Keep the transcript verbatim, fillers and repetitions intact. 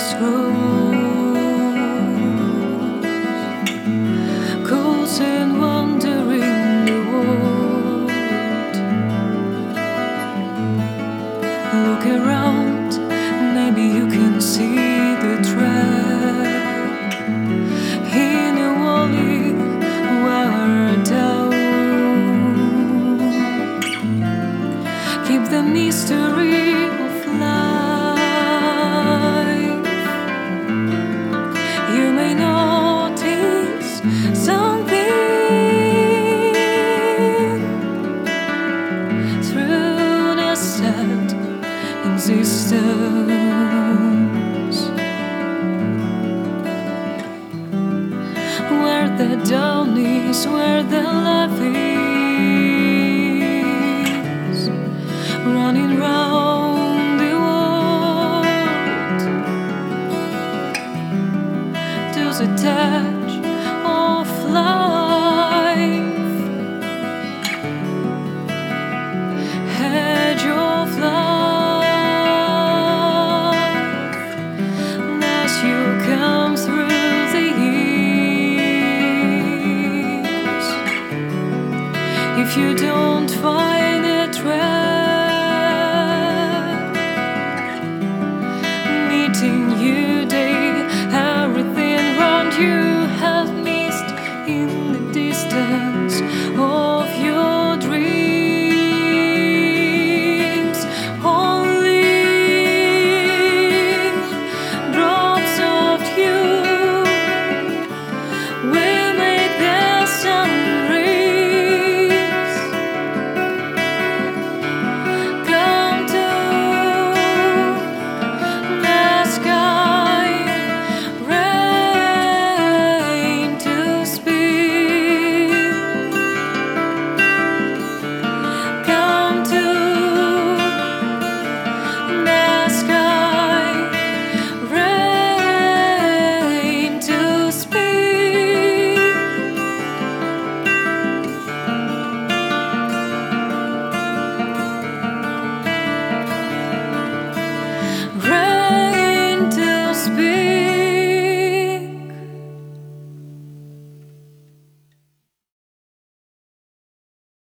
crossroads, cold and wandering the world. Look around, maybe you can see the trap in a valley where down. Keep the mystery of life. You may notice something through the sad existence, where the dawn is, where the love is, running round the world. There's a touch of life, edge of life, as you come through the years. If you don't find a trap meeting you day, everything around you